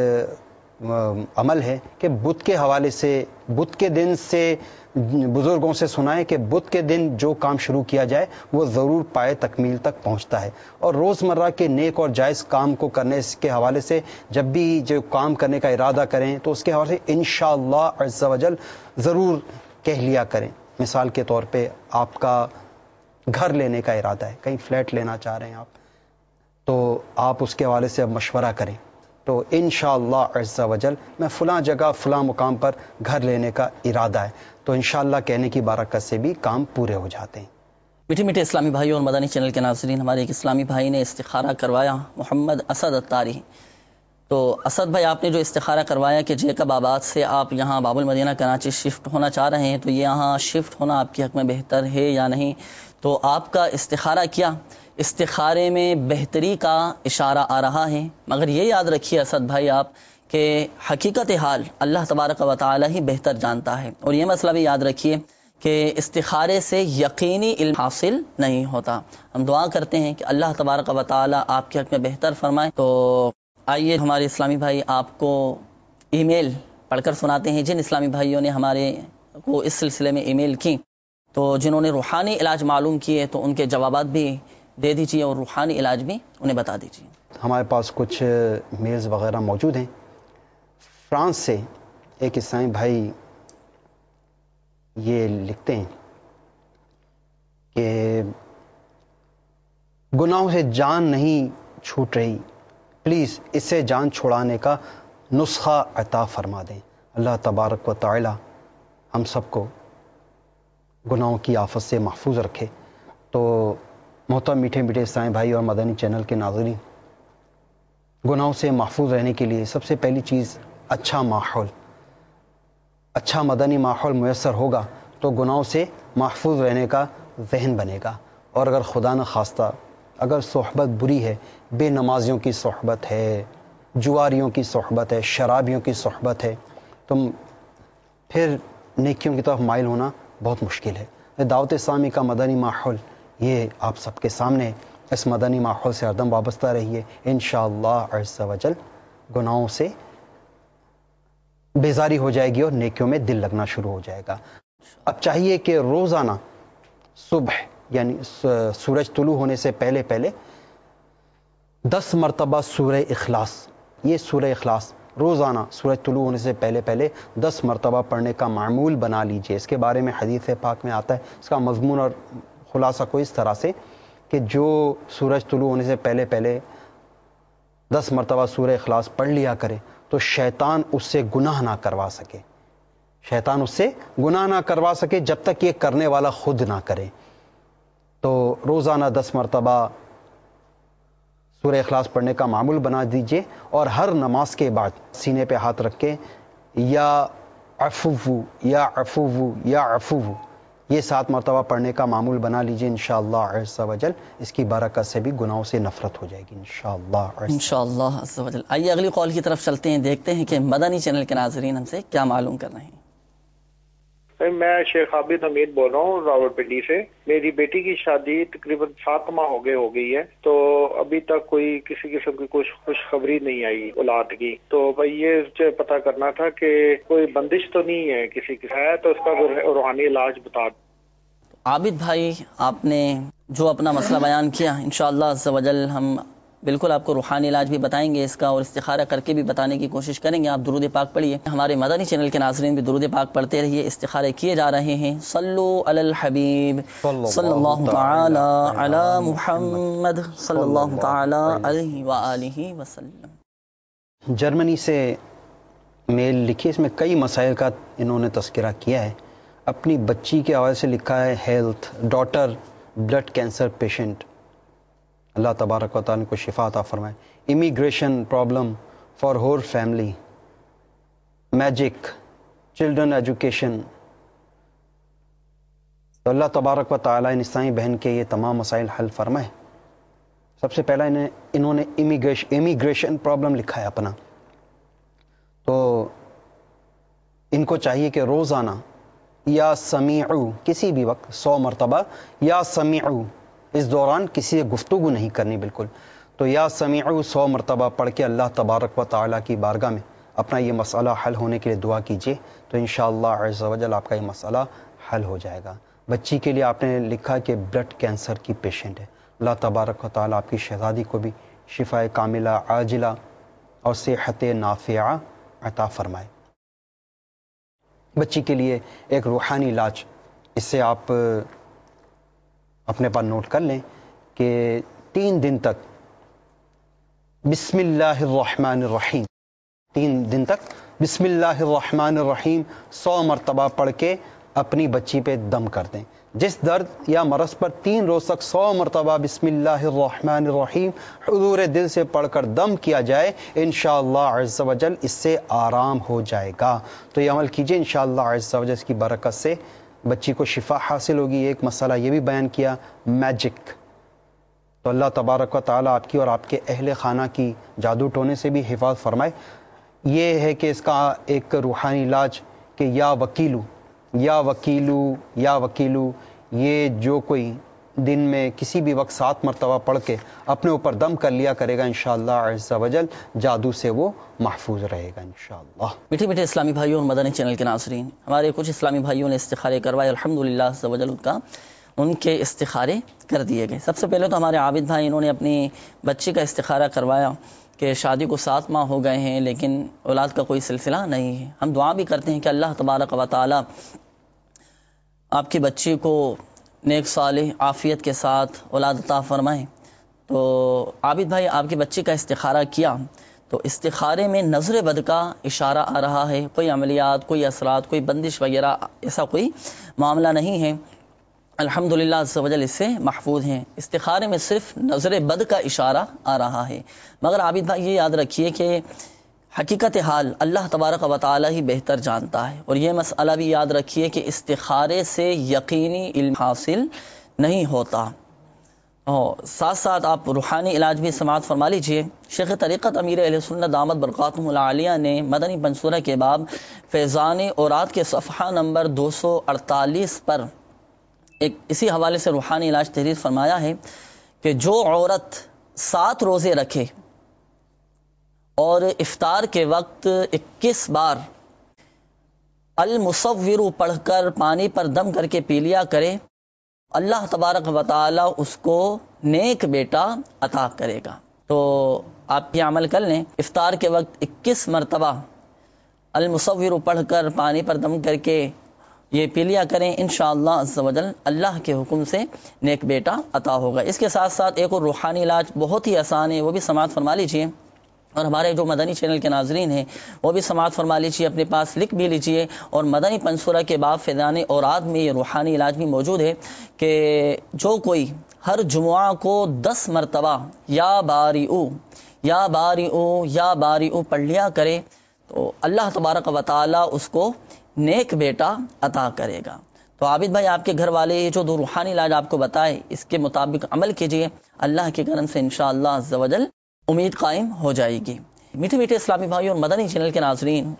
S3: عمل ہے کہ بدھ کے حوالے سے، بدھ کے دن سے بزرگوں سے سنائے کہ بدھ کے دن جو کام شروع کیا جائے وہ ضرور پائے تکمیل تک پہنچتا ہے. اور روزمرہ کے نیک اور جائز کام کو کرنے کے حوالے سے جب بھی جو کام کرنے کا ارادہ کریں تو اس کے حوالے سے انشاءاللہ عز و جل ضرور کہہ لیا کریں. مثال کے طور پہ آپ کا گھر لینے کا ارادہ ہے، کہیں فلیٹ لینا چاہ رہے ہیں آپ، تو آپ اس کے حوالے سے اب مشورہ کریں تو انشاءاللہ عز و جل میں فلاں جگہ فلاں مقام پر گھر لینے کا ارادہ ہے، تو انشاءاللہ کہنے کی برکت سے بھی کام پورے ہو جاتے ہیں.
S2: میٹھے میٹھے اسلامی بھائی اور مدنی چینل کے ناظرین، ہمارے ایک اسلامی بھائی نے استخارہ کروایا، محمد اسد اتاری. تو اسد بھائی آپ نے جو استخارہ کروایا کہ جیکب آباد سے آپ یہاں باب المدینہ کراچی شفٹ ہونا چاہ رہے ہیں، تو یہاں شفٹ ہونا آپ کے حق میں بہتر ہے یا نہیں. تو آپ کا استخارہ کیا، استخارے میں بہتری کا اشارہ آ رہا ہے، مگر یہ یاد رکھیے اسد بھائی آپ کہ حقیقت حال اللہ تبارک و تعالی ہی بہتر جانتا ہے. اور یہ مسئلہ بھی یاد رکھیے کہ استخارے سے یقینی علم حاصل نہیں ہوتا. ہم دعا کرتے ہیں کہ اللہ تبارک و تعالی آپ کے حق میں بہتر فرمائے. تو آئیے ہمارے اسلامی بھائی آپ کو ای میل پڑھ کر سناتے ہیں جن اسلامی بھائیوں نے ہمارے کو اس سلسلے میں ای میل کی. تو جنہوں نے روحانی علاج معلوم کیے تو ان کے جوابات بھی دے دیجیے اور روحانی علاج بھی انہیں بتا دیجیے.
S3: ہمارے پاس کچھ میلز وغیرہ موجود ہیں. فرانس سے ایک اسلامی بھائی یہ لکھتے ہیں کہ گناہوں سے جان نہیں چھوٹ رہی، پلیز اس سے جان چھڑانے کا نسخہ عطا فرما دیں. اللہ تبارک و تعالی ہم سب کو گناہوں کی آفت سے محفوظ رکھے۔ تو محترم میٹھے میٹھے اسلامی بھائی اور مدنی چینل کے ناظرین، گناہوں سے محفوظ رہنے کے لیے سب سے پہلی چیز اچھا ماحول، اچھا مدنی ماحول میسر ہوگا تو گناہوں سے محفوظ رہنے کا ذہن بنے گا۔ اور اگر خدا نہ خواستہ اگر صحبت بری ہے، بے نمازیوں کی صحبت ہے، جواریوں کی صحبت ہے، شرابیوں کی صحبت ہے، تو پھر نیکیوں کی طرف مائل ہونا بہت مشکل ہے۔ دعوت اسلامی کا مدنی ماحول یہ آپ سب کے سامنے، اس مدنی ماحول سے ہردم وابستہ رہیے، انشاءاللہ عز و جل گناہوں سے بیزاری ہو جائے گی اور نیکیوں میں دل لگنا شروع ہو جائے گا۔ اب چاہیے کہ روزانہ صبح یعنی سورج طلوع ہونے سے پہلے 10 مرتبہ سورہ اخلاص، یہ سورہ اخلاص روزانہ سورج طلوع ہونے سے پہلے 10 مرتبہ پڑھنے کا معمول بنا لیجئے۔ اس کے بارے میں حدیث پاک میں آتا ہے، اس کا مضمون اور خلاصہ کو اس طرح سے کہ جو سورج طلوع ہونے سے پہلے 10 مرتبہ سورہ اخلاص پڑھ لیا کرے تو شیطان اس سے گناہ نہ کروا سکے، شیطان اس سے گناہ نہ کروا سکے جب تک یہ کرنے والا خود نہ کرے۔ تو روزانہ 10 مرتبہ سورہ اخلاص پڑھنے کا معمول بنا دیجئے، اور ہر نماز کے بعد سینے پہ ہاتھ رکھ کے یا عفو یا عفو یا عفو یہ 7 مرتبہ پڑھنے کا معمول بنا لیجئے، انشاءاللہ عز و جل اس کی برکت سے بھی گناہوں سے نفرت ہو جائے گی
S2: انشاءاللہ عز و جل۔ آئیے اگلی قول کی طرف چلتے ہیں، دیکھتے ہیں کہ مدنی چینل کے ناظرین ہم سے کیا معلوم کر رہے ہیں۔
S12: میں شیخ عابد حمید بول رہا ہوں راولپنڈی سے۔ میری بیٹی کی شادی تقریباً 7 ماہ ہو گئی ہے، تو ابھی تک کوئی کسی قسم کی کچھ خوشخبری نہیں آئی اولاد کی۔ تو بھائی یہ مجھے پتہ کرنا تھا کہ کوئی بندش تو نہیں ہے کسی کی ہے تو اس کا روحانی علاج بتا دیں۔
S2: عابد بھائی، آپ نے جو اپنا مسئلہ بیان کیا، انشاءاللہ عز و جل ہم بالکل آپ کو روحانی علاج بھی بتائیں گے اس کا، اور استخارہ کر کے بھی بتانے کی کوشش کریں گے۔ آپ درود پاک پڑھیے، ہمارے مدنی چینل کے ناظرین بھی درود پاک پڑھتے رہیے، استخارے کیے جا رہے ہیں۔ صلو علی الحبیب صلی اللہ تعالی علی محمد صلی اللہ تعالی علیہ وآلہ وسلم۔
S3: جرمنی سے میل لکھی، اس میں کئی مسائل کا انہوں نے تذکرہ کیا ہے۔ اپنی بچی کے حوالے سے لکھا ہے، health daughter blood cancer patient, اللہ تبارک و تعالیٰ کو شفا عطا فرمائے۔ Immigration problem for her family, magic, children education. تو اللہ تبارک و تعالیٰ ان اسلامی بہن کے یہ تمام مسائل حل فرمائے۔ سب سے پہلا انہوں نے امیگریشن پرابلم لکھا ہے اپنا، تو ان کو چاہیے کہ روزانہ یا سمیعو کسی بھی وقت 100 مرتبہ یا سمیعو، اس دوران کسی سے گفتگو نہیں کرنی بالکل، تو یا سمیعو 100 مرتبہ پڑھ کے اللہ تبارک و تعالیٰ کی بارگاہ میں اپنا یہ مسئلہ حل ہونے کے لیے دعا کیجیے، تو انشاءاللہ عز و جل آپ کا یہ مسئلہ حل ہو جائے گا۔ بچی کے لیے آپ نے لکھا کہ بلڈ کینسر کی پیشنٹ ہے، اللہ تبارک و تعالیٰ آپ کی شہزادی کو بھی شفا کاملہ عاجلہ اور صحت نافعہ عطا فرمائے۔ بچی کے لیے ایک روحانی علاج، اس سے آپ اپنے پاس نوٹ کر لیں کہ 3 دن تک بسم اللہ الرحمن الرحیم، 3 دن تک بسم اللہ الرحمن الرحیم 100 مرتبہ پڑھ کے اپنی بچی پہ دم کر دیں۔ جس درد یا مرض پر 3 روز تک 100 مرتبہ بسم اللہ الرحمن الرحیم حضور دل سے پڑھ کر دم کیا جائے، انشاءاللہ عز و جل اس سے آرام ہو جائے گا۔ تو یہ عمل کیجئے، انشاءاللہ عز و جل اس کی برکت سے بچی کو شفا حاصل ہوگی۔ ایک مسئلہ یہ بھی بیان کیا، میجک، تو اللہ تبارک و تعالیٰ آپ کی اور آپ کے اہل خانہ کی جادو ٹونے سے بھی حفاظت فرمائے۔ یہ ہے کہ اس کا ایک روحانی علاج کہ یا وکیلو یا وکیلو یا وکیلو، یہ جو کوئی دن میں کسی بھی وقت 7 مرتبہ پڑھ کے اپنے اوپر دم کر لیا کرے گا، انشاءاللہ عز و جل جادو سے وہ محفوظ رہے گا انشاءاللہ۔
S2: میٹھے میٹھے اسلامی بھائیوں اور مدنی چینل کے ناظرین، ہمارے کچھ اسلامی بھائیوں نے استخارے کروائے، الحمدللہ عز و جل ان کے استخارے کر دیے گئے۔ سب سے پہلے تو ہمارے عابد بھائی، انہوں نے اپنی بچی کا استخارہ کروایا کہ شادی کو 7 ماہ ہو گئے ہیں لیکن اولاد کا کوئی سلسلہ نہیں ہے۔ ہم دعا بھی کرتے ہیں کہ اللہ تبارک و تعالی آپ کی بچی کو نیک صالح عافیت کے ساتھ اولاد عطا فرمائیں۔ تو عابد بھائی، آپ کی بچی کا استخارہ کیا تو استخارے میں نظر بد کا اشارہ آ رہا ہے، کوئی عملیات، کوئی اثرات، کوئی بندش وغیرہ ایسا کوئی معاملہ نہیں ہے، الحمدللہ عز و جل اس سے محفوظ ہیں۔ استخارے میں صرف نظر بد کا اشارہ آ رہا ہے، مگر عابد بھائی یہ یاد رکھیے کہ حقیقت حال اللہ تبارک و تعالی ہی بہتر جانتا ہے، اور یہ مسئلہ بھی یاد رکھیے کہ استخارے سے یقینی علم حاصل نہیں ہوتا۔ اور ساتھ ساتھ آپ روحانی علاج بھی سماعت فرما لیجئے۔ شیخ طریقت امیر اہل سنت دامت برکاتہم العالیہ نے مدنی منصورہ کے باب فیضان اوراد کے صفحہ نمبر 248 پر ایک اسی حوالے سے روحانی علاج تحریر فرمایا ہے کہ جو عورت 7 روزے رکھے اور افطار کے وقت 21 بار المصور پڑھ کر پانی پر دم کر کے پی لیا کرے، اللہ تبارک و تعالی اس کو نیک بیٹا عطا کرے گا۔ تو آپ یہ عمل کر لیں، افطار کے وقت 21 مرتبہ المصور پڑھ کر پانی پر دم کر کے یہ پی لیا کریں، انشاءاللہ عز و جل اللہ کے حکم سے نیک بیٹا عطا ہوگا۔ اس کے ساتھ ساتھ ایک اور روحانی علاج بہت ہی آسان ہے، وہ بھی سماعت فرما لیجئے، اور ہمارے جو مدنی چینل کے ناظرین ہیں وہ بھی سماعت فرما لیجیے، اپنے پاس لکھ بھی لیجیے، اور مدنی منصورہ کے باب فیضان اوراد میں یہ روحانی علاج بھی موجود ہے کہ جو کوئی ہر جمعہ کو 10 مرتبہ یا باریئو یا باریئو یا باریئو پڑھ لیا کرے تو اللہ تبارک و تعالی اس کو نیک بیٹا عطا کرے گا۔ تو عابد بھائی آپ کے گھر والے یہ جو 2 روحانی علاج آپ کو بتائے اس کے مطابق عمل کیجیے، اللہ کے کرم سے انشاءاللہ عز و جل امید قائم ہو جائے گی۔ میٹھے میٹھے اسلامی بھائی اور مدنی چینل کے ناظرین،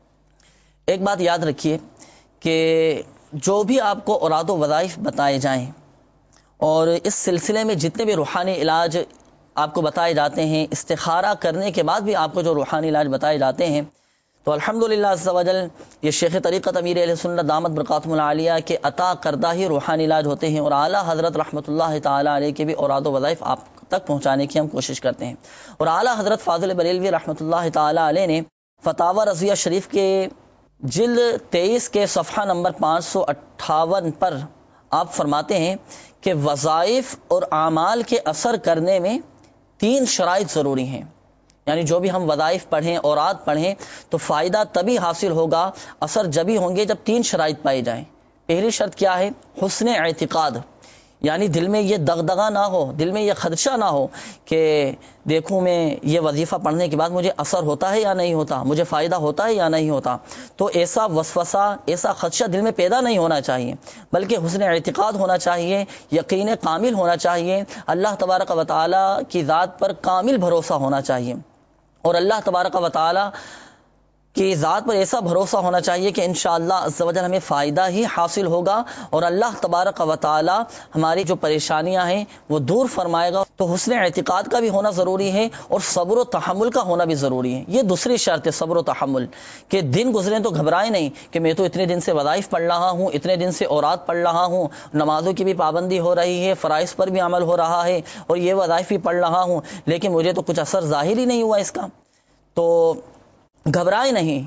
S2: ایک بات یاد رکھیے کہ جو بھی آپ کو اوراد و وظائف بتائے جائیں اور اس سلسلے میں جتنے بھی روحانی علاج آپ کو بتائے جاتے ہیں، استخارہ کرنے کے بعد بھی آپ کو جو روحانی علاج بتائے جاتے ہیں، تو الحمدللہ عز و جل یہ شیخ طریقت امیر اہل سنت دامت برکاتہم العالیہ کے عطا کردہ ہی روحانی علاج ہوتے ہیں، اور اعلیٰ حضرت رحمۃ اللہ تعالی علیہ کے بھی اوراد و وظائف آپ تک پہنچانے کی ہم کوشش کرتے ہیں۔ اور اعلیٰ حضرت فاضل بریلوی رحمۃ اللہ تعالی علیہ نے فتاوی رضویہ شریف کے جلد 23 کے صفحہ نمبر 558 پر آپ فرماتے ہیں کہ وظائف اور اعمال کے اثر کرنے میں 3 شرائط ضروری ہیں، یعنی جو بھی ہم وظائف پڑھیں، اوراد پڑھیں تو فائدہ تبھی حاصل ہوگا، اثر جبھی ہوں گے جب 3 شرائط پائی جائیں۔ پہلی شرط کیا ہے؟ حسن اعتقاد، یعنی دل میں یہ دغدغہ نہ ہو، دل میں یہ خدشہ نہ ہو کہ دیکھوں میں یہ وظیفہ پڑھنے کے بعد مجھے اثر ہوتا ہے یا نہیں ہوتا، مجھے فائدہ ہوتا ہے یا نہیں ہوتا، تو ایسا وسوسہ، ایسا خدشہ دل میں پیدا نہیں ہونا چاہیے، بلکہ حسن اعتقاد ہونا چاہیے، یقین کامل ہونا چاہیے، اللہ تبارک و تعالی کی ذات پر کامل بھروسہ ہونا چاہیے، اور اللہ تبارک و تعالی کی ذات پر ایسا بھروسہ ہونا چاہیے کہ انشاءاللہ عز و جل ہمیں فائدہ ہی حاصل ہوگا، اور اللہ تبارک و تعالی ہماری جو پریشانیاں ہیں وہ دور فرمائے گا۔ تو حسن اعتقاد کا بھی ہونا ضروری ہے، اور صبر و تحمل کا ہونا بھی ضروری ہے۔ یہ دوسری شرط ہے، صبر و تحمل، کہ دن گزرے تو گھبرائے نہیں کہ میں تو اتنے دن سے وظائف پڑھ رہا ہوں، اتنے دن سے اوراد پڑھ رہا ہوں، نمازوں کی بھی پابندی ہو رہی ہے، فرائض پر بھی عمل ہو رہا ہے، اور یہ وظائف بھی پڑھ رہا ہوں، لیکن مجھے تو کچھ اثر ظاہر ہی نہیں ہوا اس کا۔ تو گھبرائے نہیں،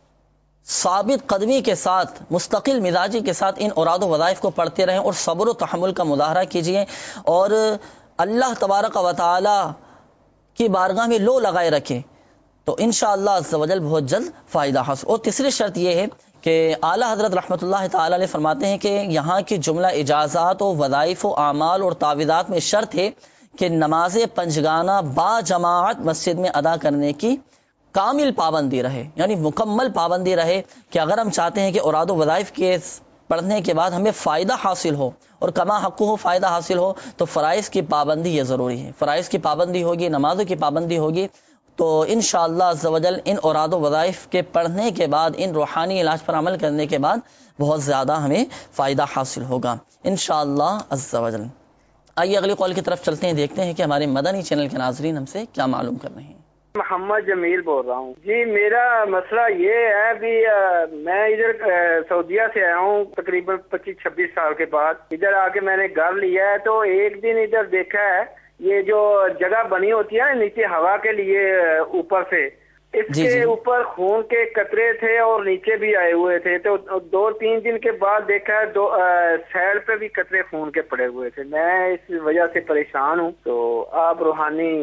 S2: ثابت قدمی کے ساتھ، مستقل مزاجی کے ساتھ ان اوراد و وظائف کو پڑھتے رہیں، اور صبر و تحمل کا مظاہرہ کیجئے، اور اللہ تبارک و تعالی کی بارگاہ میں لو لگائے رکھیں، تو انشاءاللہ عز و جل بہت جلد فائدہ حاصل۔ اور تیسری شرط یہ ہے کہ اعلیٰ حضرت رحمۃ اللہ تعالی علیہ فرماتے ہیں کہ یہاں کی جملہ اجازات و وظائف و اعمال اور تعویضات میں شرط ہے کہ نماز پنجگانہ با جماعت مسجد میں ادا کرنے کی کامل پابندی رہے، یعنی مکمل پابندی رہے، کہ اگر ہم چاہتے ہیں کہ اوراد و وظائف کے پڑھنے کے بعد ہمیں فائدہ حاصل ہو اور کما حق ہو فائدہ حاصل ہو، تو فرائض کی پابندی یہ ضروری ہے۔ فرائض کی پابندی ہوگی، نمازوں کی پابندی ہوگی، تو انشاءاللہ عز و جل ان اوراد و وظائف کے پڑھنے کے بعد، ان روحانی علاج پر عمل کرنے کے بعد بہت زیادہ ہمیں فائدہ حاصل ہوگا انشاءاللہ عز و جل۔ آئیے اگلی قول کی طرف چلتے ہیں، دیکھتے ہیں کہ ہمارے مدنی چینل کے ناظرین ہم سے کیا معلوم کر رہے ہیں۔
S13: محمد جمیل بول رہا ہوں جی۔ میرا مسئلہ یہ ہے بھی میں ادھر سعودیہ سے آیا ہوں تقریباً 25-26 سال کے بعد۔ ادھر آ کے میں نے گھر لیا ہے، تو ایک دن ادھر دیکھا ہے یہ جو جگہ بنی ہوتی ہے نیچے ہوا کے لیے اوپر سے، اس کے اوپر خون کے قطرے تھے اور نیچے بھی آئے ہوئے تھے، تو 2-3 دن کے بعد دیکھا سائڈ پہ بھی قطرے خون کے پڑے ہوئے تھے۔ میں اس وجہ سے پریشان ہوں، تو آپ روحانی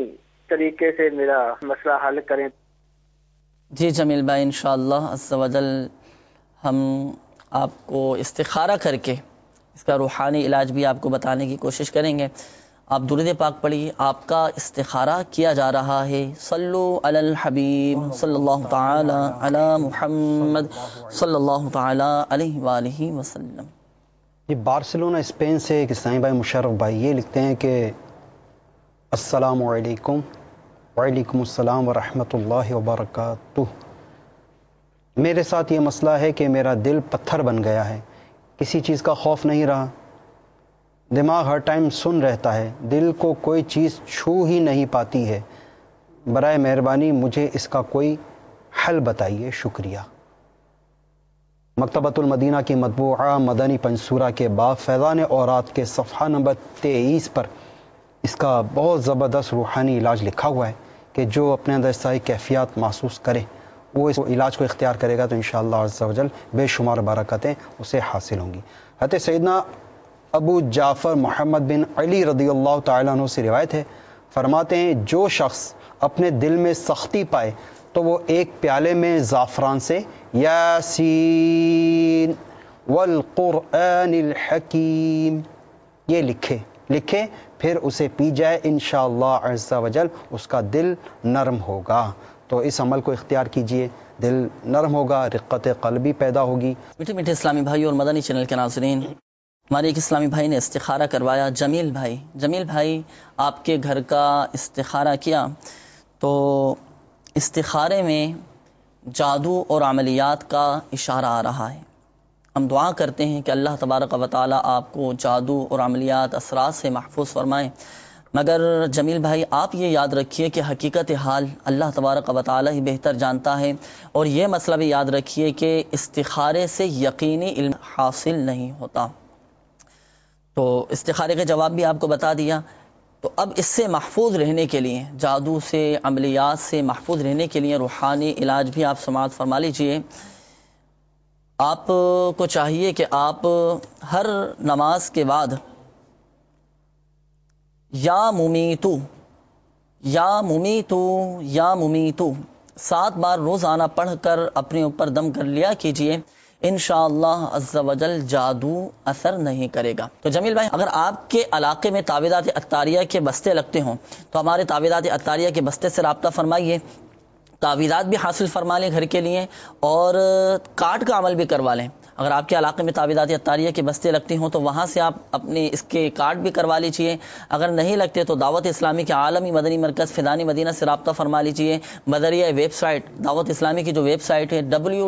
S13: طریقے سے میرا مسئلہ حل کریں.
S2: جی جمیل بھائی، انشاءاللہ عز و جل ہم آپ کو استخارہ کر کے اس کا روحانی علاج بھی آپ کو بتانے کی کوشش کریں گے. آپ درود پاک پڑھیے، آپ کا استخارہ کیا جا رہا ہے. صلو علی الحبیب صلی اللہ تعالی علی محمد صلی اللہ تعالی علیہ وآلہ وسلم.
S3: یہ بارسلونا اسپین سے ایک اسلامی بھائی مشرف بھائی یہ لکھتے ہیں کہ السلام علیکم. وعلیکم السلام ورحمۃ اللہ وبرکاتہ. میرے ساتھ یہ مسئلہ ہے کہ میرا دل پتھر بن گیا ہے، کسی چیز کا خوف نہیں رہا، دماغ ہر ٹائم سن رہتا ہے، دل کو کوئی چیز چھو ہی نہیں پاتی ہے. برائے مہربانی مجھے اس کا کوئی حل بتائیے، شکریہ. مکتبۃ المدینہ کی مطبوعہ مدنی پنصورہ کے باب فیضان اورات کے صفحہ نمبر 23 پر اس کا بہت زبردست روحانی علاج لکھا ہوا ہے کہ جو اپنے اندر ساری کیفیات محسوس کرے وہ اس علاج کو اختیار کرے گا تو انشاءاللہ عز و جل بے شمار برکتیں اسے حاصل ہوں گی. حضرت سیدنا ابو جعفر محمد بن علی رضی اللہ تعالیٰ عنہ سے روایت ہے، فرماتے ہیں جو شخص اپنے دل میں سختی پائے تو وہ ایک پیالے میں زعفران سے یاسین والقرآن الحکیم یہ لکھے پھر اسے پی جائے، انشاءاللہ عز و جل اس کا دل نرم ہوگا. تو اس عمل کو اختیار کیجئے، دل نرم ہوگا، رقت قلبی پیدا ہوگی.
S2: میٹھے میٹھے اسلامی بھائی اور مدنی چینل کے ناظرین، ہمارے ایک اسلامی بھائی نے استخارہ کروایا. جمیل بھائی آپ کے گھر کا استخارہ کیا تو استخارے میں جادو اور عملیات کا اشارہ آ رہا ہے. ہم دعا کرتے ہیں کہ اللہ تبارک و تعالی آپ کو جادو اور عملیات اثرات سے محفوظ فرمائیں. مگر جمیل بھائی آپ یہ یاد رکھیے کہ حقیقت حال اللہ تبارک و تعالی ہی بہتر جانتا ہے، اور یہ مسئلہ بھی یاد رکھیے کہ استخارے سے یقینی علم حاصل نہیں ہوتا. تو استخارے کا جواب بھی آپ کو بتا دیا. تو اب اس سے محفوظ رہنے کے لیے، جادو سے عملیات سے محفوظ رہنے کے لیے روحانی علاج بھی آپ سماعت فرما لیجئے. آپ کو چاہیے کہ آپ ہر نماز کے بعد یا ممیتو 7 بار روزانہ پڑھ کر اپنے اوپر دم کر لیا کیجئے. انشاءاللہ عز و جل جادو اثر نہیں کرے گا. تو جمیل بھائی اگر آپ کے علاقے میں تعویذات عطاریہ کے بستے لگتے ہوں تو ہمارے تعویذات عطاریہ کے بستے سے رابطہ فرمائیے، تعویذات بھی حاصل فرما لیں گھر کے لیے اور کارڈ کا عمل بھی کروا لیں. اگر آپ کے علاقے میں تعویذات عطاریہ کے بستے لگتے ہوں تو وہاں سے آپ اپنے اس کے کارڈ بھی کروا لیجئے. اگر نہیں لگتے تو دعوت اسلامی کے عالمی مدنی مرکز فیضان مدینہ سے رابطہ فرما لیجئے. بدریہ ویب سائٹ دعوت اسلامی کی جو ویب سائٹ ہے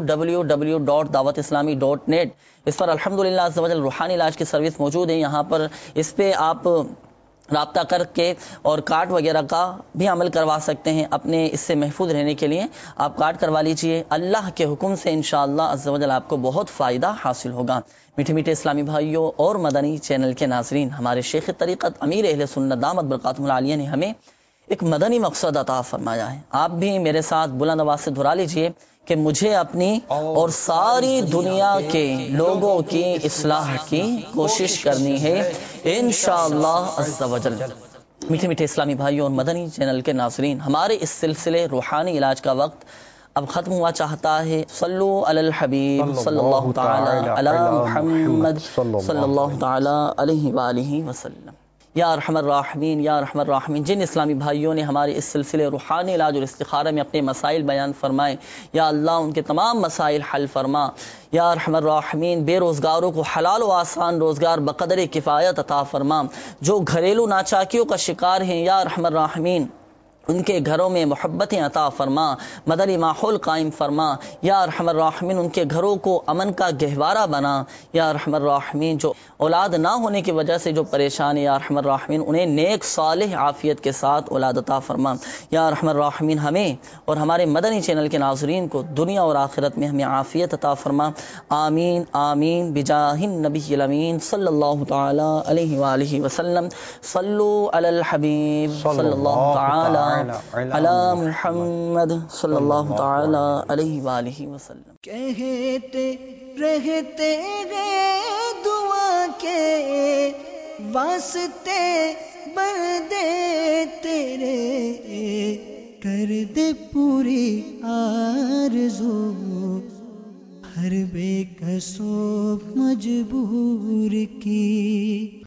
S2: www.dawatislami.net، اس پر الحمدللہ عز و جل روحانی علاج کی سروس موجود ہے. یہاں پر اس پہ آپ رابطہ کر کے اور کارڈ وغیرہ کا بھی عمل کروا سکتے ہیں. اپنے اس سے محفوظ رہنے کے لیے آپ کارڈ کروا لیجئے. اللہ کے حکم سے انشاءاللہ عز و جل آپ کو بہت فائدہ حاصل ہوگا. میٹھے میٹھے اسلامی بھائیوں اور مدنی چینل کے ناظرین، ہمارے شیخ طریقت امیر اہل سنت دامت برکاتہم العالیہ نے ہمیں ایک مدنی مقصد عطا فرمایا ہے. آپ بھی میرے ساتھ بلند آواز سے دہرا لیجئے کہ مجھے اپنی اور ساری دنیا کے لوگوں کی اصلاح کی کوشش کرنی ہے انشاءاللہ عز و جل. میٹھے میٹھے اسلامی بھائیوں اور مدنی چینل کے ناظرین، ہمارے اس سلسلے روحانی علاج کا وقت اب ختم ہوا چاہتا ہے. صلو علی الحبیب صلی اللہ تعالی علی محمد صلی اللہ تعالی علیہ وآلہ وسلم. یا ارحم الراحمین یا ارحم الراحمین، جن اسلامی بھائیوں نے ہمارے اس سلسلے روحانی علاج اور استخارہ میں اپنے مسائل بیان فرمائے، یا اللہ ان کے تمام مسائل حل فرما. یا ارحم الراحمین، بے روزگاروں کو حلال و آسان روزگار بقدر کفایت عطا فرما. جو گھریلو ناچاکیوں کا شکار ہیں، یا ارحم الراحمین ان کے گھروں میں محبتیں عطا فرما، مدنی ماحول قائم فرما. یا ارحم الراحمین ان کے گھروں کو امن کا گہوارہ بنا. یا ارحم الراحمین جو اولاد نہ ہونے کی وجہ سے جو پریشان ہے، یا ارحم الراحمین انہیں نیک صالح عافیت کے ساتھ اولاد عطا فرما. یا ارحم الراحمین ہمیں اور ہمارے مدنی چینل کے ناظرین کو دنیا اور آخرت میں ہمیں عافیت عطا فرما. آمین آمین بجاہ النبی الامین صلی اللہ تعالی علیہ وآلہ وسلم. صلو علی الحبیب صلی اللہ تعالی علی محمد صلی اللہ تعالی علیہ وآلہ وسلم.
S1: کہتے رہتے گئے دعا کے واسطے بردے